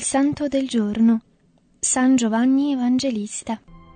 Il santo del giorno, San Giovanni Evangelista.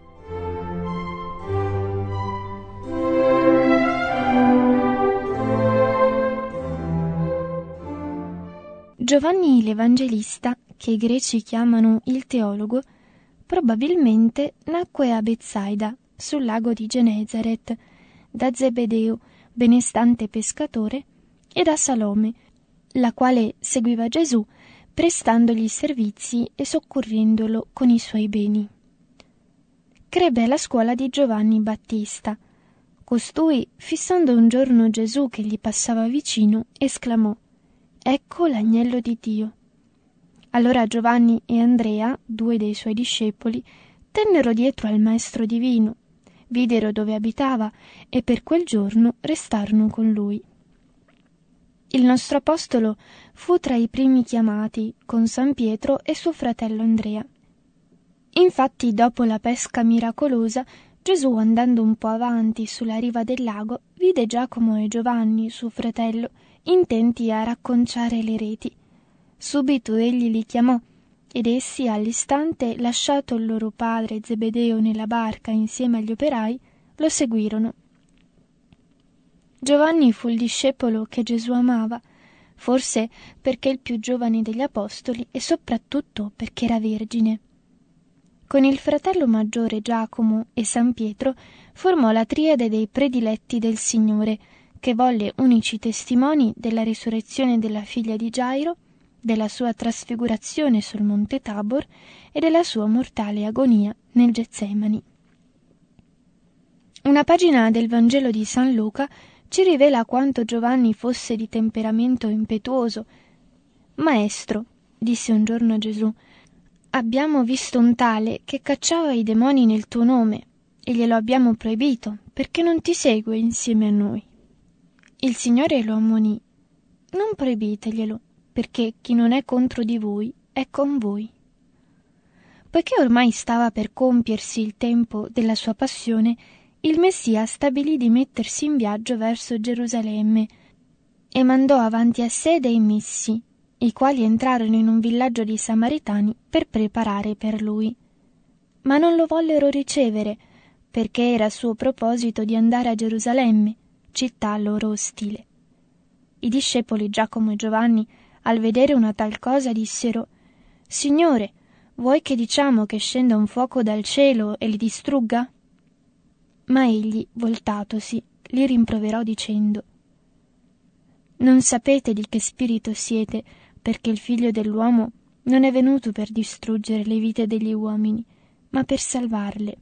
Giovanni l'Evangelista, che i greci chiamano il teologo, probabilmente nacque a Betsaida, sul lago di Genesaret, da Zebedeo, benestante pescatore, e da Salome, la quale seguiva Gesù, prestandogli servizi e soccorrendolo con i suoi beni. Crebbe alla scuola di Giovanni Battista. Costui, fissando un giorno Gesù che gli passava vicino, esclamò: «Ecco l'agnello di Dio». Allora Giovanni e Andrea, 2 dei suoi discepoli, tennero dietro al Maestro divino, videro dove abitava e per quel giorno restarono con lui. Il nostro apostolo fu tra i primi chiamati, con San Pietro e suo fratello Andrea. Infatti, dopo la pesca miracolosa, Gesù, andando un po' avanti sulla riva del lago, vide Giacomo e Giovanni, suo fratello, intenti a racconciare le reti. Subito egli li chiamò, ed essi all'istante, lasciato il loro padre Zebedeo nella barca insieme agli operai, lo seguirono. Giovanni fu il discepolo che Gesù amava, forse perché il più giovane degli apostoli e soprattutto perché era vergine. Con il fratello maggiore Giacomo e San Pietro formò la triade dei prediletti del Signore, che volle unici testimoni della risurrezione della figlia di Gairo, della sua trasfigurazione sul monte Tabor e della sua mortale agonia nel Getsemani. Una pagina del Vangelo di San Luca ci rivela quanto Giovanni fosse di temperamento impetuoso. «Maestro», disse un giorno a Gesù, «abbiamo visto un tale che cacciava i demoni nel tuo nome e glielo abbiamo proibito perché non ti segue insieme a noi». Il Signore lo ammonì: «Non proibiteglielo, perché chi non è contro di voi è con voi». Poiché ormai stava per compiersi il tempo della sua passione, il Messia stabilì di mettersi in viaggio verso Gerusalemme e mandò avanti a sé dei missi, i quali entrarono in un villaggio di Samaritani per preparare per lui. Ma non lo vollero ricevere, perché era suo proposito di andare a Gerusalemme, città loro ostile. I discepoli Giacomo e Giovanni, al vedere una tal cosa, dissero: «Signore, vuoi che diciamo che scenda un fuoco dal cielo e li distrugga?» Ma egli, voltatosi, li rimproverò dicendo: «Non sapete di che spirito siete, perché il Figlio dell'uomo non è venuto per distruggere le vite degli uomini, ma per salvarle».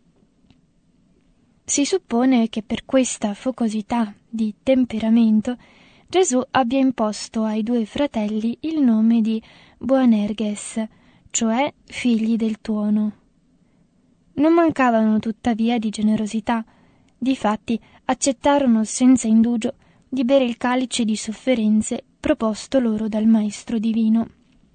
Si suppone che per questa focosità di temperamento Gesù abbia imposto ai 2 fratelli il nome di Boanerges, cioè figli del tuono. Non mancavano tuttavia di generosità, difatti accettarono senza indugio di bere il calice di sofferenze proposto loro dal Maestro divino.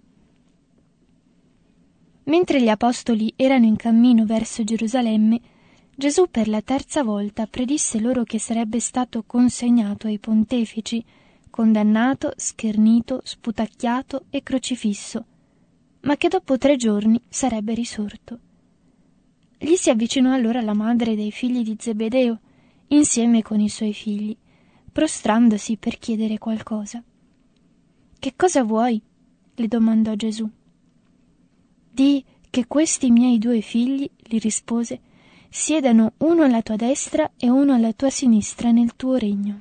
Mentre gli apostoli erano in cammino verso Gerusalemme, Gesù per la 3ª volta predisse loro che sarebbe stato consegnato ai pontefici, condannato, schernito, sputacchiato e crocifisso, ma che dopo 3 giorni sarebbe risorto. Gli si avvicinò allora la madre dei figli di Zebedeo, insieme con i suoi figli, prostrandosi per chiedere qualcosa. «Che cosa vuoi?» le domandò Gesù. «Di che questi miei 2 figli», gli rispose, «siedano uno alla tua destra e uno alla tua sinistra nel tuo regno».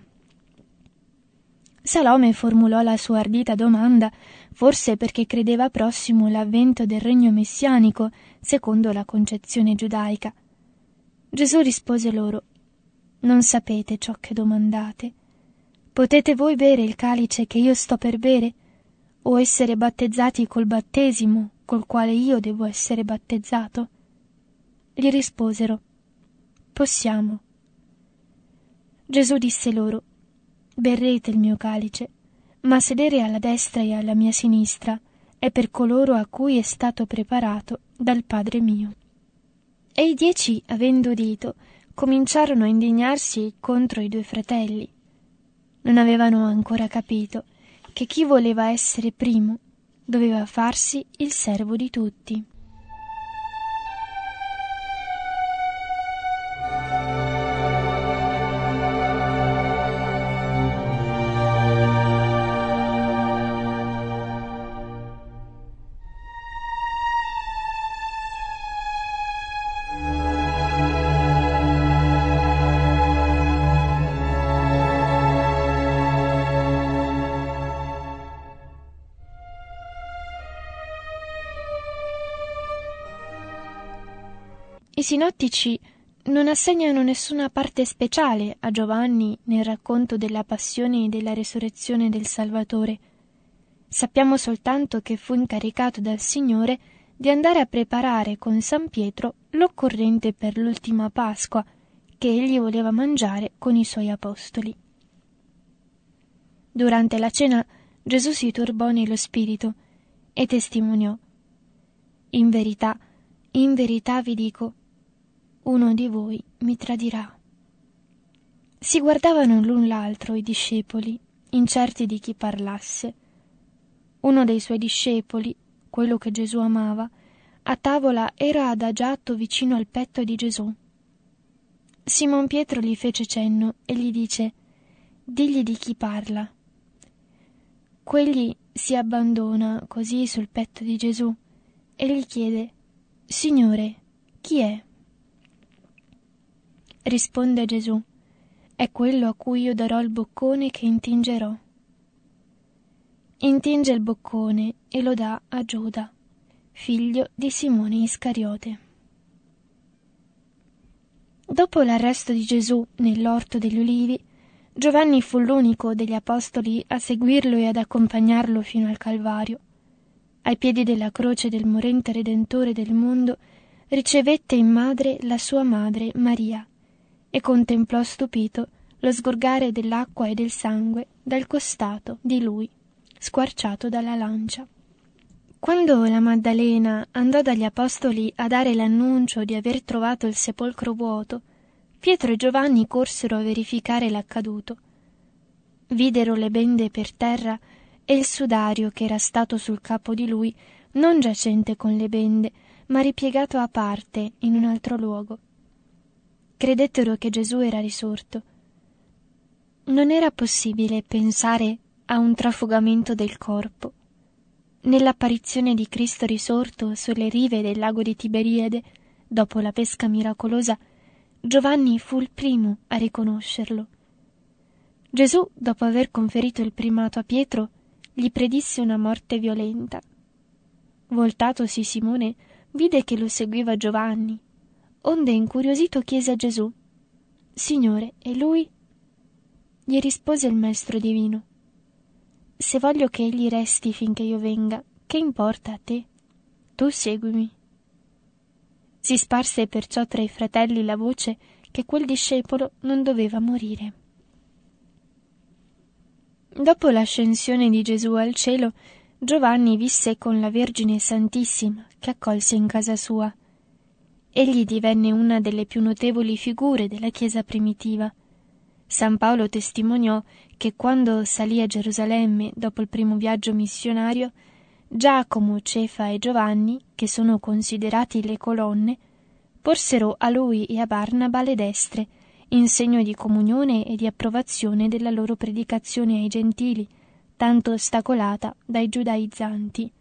Salome formulò la sua ardita domanda, forse perché credeva prossimo l'avvento del regno messianico, secondo la concezione giudaica. Gesù rispose loro: «Non sapete ciò che domandate. Potete voi bere il calice che io sto per bere, o essere battezzati col battesimo col quale io devo essere battezzato?» Gli risposero: «Possiamo». Gesù disse loro: «Berrete il mio calice, ma sedere alla destra e alla mia sinistra è per coloro a cui è stato preparato dal Padre mio». E i 10, avendo udito, cominciarono a indignarsi contro i 2 fratelli. Non avevano ancora capito che chi voleva essere primo doveva farsi il servo di tutti. I sinottici non assegnano nessuna parte speciale a Giovanni nel racconto della passione e della resurrezione del Salvatore. Sappiamo soltanto che fu incaricato dal Signore di andare a preparare con San Pietro l'occorrente per l'ultima Pasqua, che egli voleva mangiare con i suoi apostoli. Durante la cena Gesù si turbò nello spirito e testimoniò: in verità vi dico, uno di voi mi tradirà. Si guardavano l'un l'altro i discepoli, incerti di chi parlasse. Uno dei suoi discepoli, quello che Gesù amava, a tavola era adagiato vicino al petto di Gesù. Simon Pietro gli fece cenno e gli dice: digli di chi parla. Quegli si abbandona così sul petto di Gesù e gli chiede: Signore, chi è? Risponde Gesù: è quello a cui io darò il boccone che intingerò. Intinge il boccone e lo dà a Giuda, figlio di Simone Iscariote. Dopo l'arresto di Gesù nell'orto degli Ulivi, Giovanni fu l'unico degli apostoli a seguirlo e ad accompagnarlo fino al Calvario. Ai piedi della croce del morente Redentore del mondo ricevette in madre la sua madre Maria e contemplò stupito lo sgorgare dell'acqua e del sangue dal costato di lui, squarciato dalla lancia. Quando la Maddalena andò dagli apostoli a dare l'annuncio di aver trovato il sepolcro vuoto, Pietro e Giovanni corsero a verificare l'accaduto. Videro le bende per terra e il sudario che era stato sul capo di lui, non giacente con le bende, ma ripiegato a parte in un altro luogo. Credettero che Gesù era risorto. Non era possibile pensare a un trafugamento del corpo. Nell'apparizione di Cristo risorto sulle rive del lago di Tiberiade, dopo la pesca miracolosa, Giovanni fu il primo a riconoscerlo. Gesù, dopo aver conferito il primato a Pietro, gli predisse una morte violenta. Voltatosi Simone, vide che lo seguiva Giovanni. Onde incuriosito chiese a Gesù: Signore, e lui? Gli rispose il maestro divino: se voglio che egli resti finché io venga, che importa a te? Tu seguimi. Si sparse perciò tra i fratelli la voce che quel discepolo non doveva morire. Dopo l'ascensione di Gesù al cielo, Giovanni visse con la Vergine Santissima che accolse in casa sua. Egli divenne una delle più notevoli figure della Chiesa primitiva. San Paolo testimoniò che quando salì a Gerusalemme dopo il primo viaggio missionario, Giacomo, Cefa e Giovanni, che sono considerati le colonne, porsero a lui e a Barnaba le destre, in segno di comunione e di approvazione della loro predicazione ai gentili, tanto ostacolata dai giudaizzanti.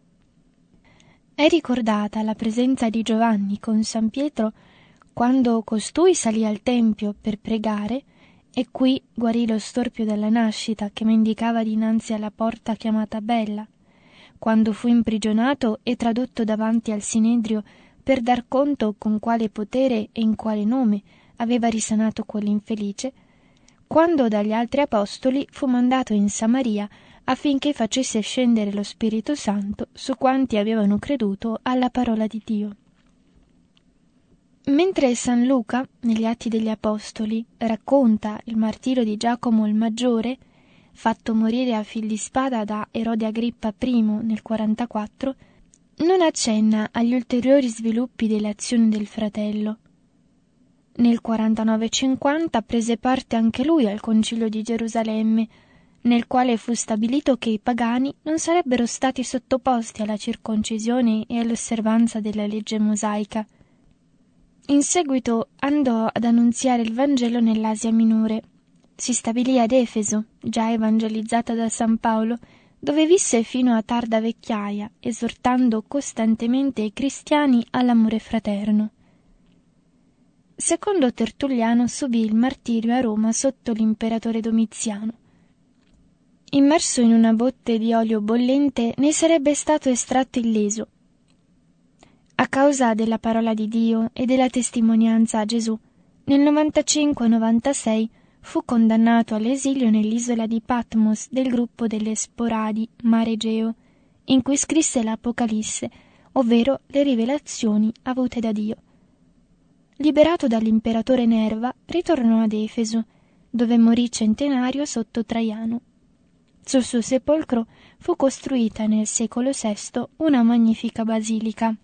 È ricordata la presenza di Giovanni con San Pietro quando costui salì al Tempio per pregare e qui guarì lo storpio dalla nascita che mendicava dinanzi alla porta chiamata Bella, quando fu imprigionato e tradotto davanti al Sinedrio per dar conto con quale potere e in quale nome aveva risanato quell'infelice, quando dagli altri apostoli fu mandato in Samaria affinché facesse scendere lo Spirito Santo su quanti avevano creduto alla parola di Dio. Mentre San Luca, negli Atti degli Apostoli, racconta il martirio di Giacomo il Maggiore, fatto morire a fil di spada da Erode Agrippa I nel 44, non accenna agli ulteriori sviluppi delle azioni del fratello. Nel 49-50 prese parte anche lui al Concilio di Gerusalemme, nel quale fu stabilito che i pagani non sarebbero stati sottoposti alla circoncisione e all'osservanza della legge mosaica. In seguito andò ad annunziare il Vangelo nell'Asia Minore. Si stabilì ad Efeso, già evangelizzata da San Paolo, dove visse fino a tarda vecchiaia, esortando costantemente i cristiani all'amore fraterno. Secondo Tertulliano subì il martirio a Roma sotto l'imperatore Domiziano. Immerso in una botte di olio bollente, ne sarebbe stato estratto illeso. A causa della parola di Dio e della testimonianza a Gesù, nel 95-96 fu condannato all'esilio nell'isola di Patmos del gruppo delle Sporadi, Mar Egeo, in cui scrisse l'Apocalisse, ovvero le rivelazioni avute da Dio. Liberato dall'imperatore Nerva, ritornò ad Efeso, dove morì centenario sotto Traiano. Sul suo sepolcro fu costruita nel secolo VI una magnifica basilica.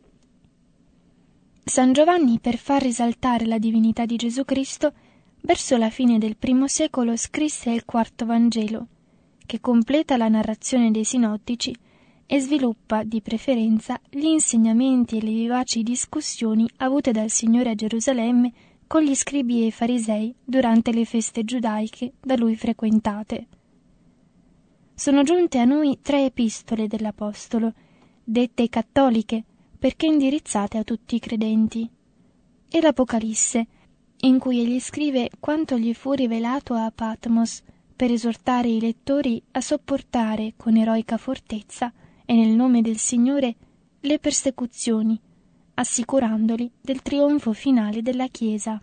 San Giovanni, per far risaltare la divinità di Gesù Cristo, verso la fine del I secolo scrisse il quarto Vangelo, che completa la narrazione dei sinottici e sviluppa di preferenza gli insegnamenti e le vivaci discussioni avute dal Signore a Gerusalemme con gli scribi e i farisei durante le feste giudaiche da lui frequentate. Sono giunte a noi 3 epistole dell'Apostolo, dette cattoliche perché indirizzate a tutti i credenti, e l'Apocalisse, in cui egli scrive quanto gli fu rivelato a Patmos per esortare i lettori a sopportare con eroica fortezza e nel nome del Signore le persecuzioni, assicurandoli del trionfo finale della Chiesa.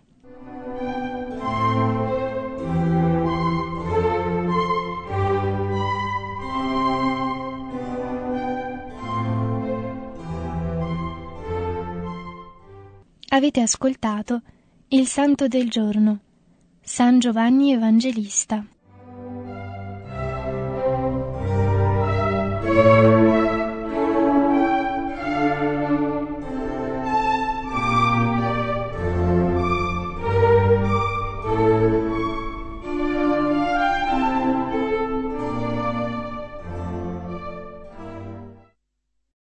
Avete ascoltato il Santo del Giorno, San Giovanni Evangelista.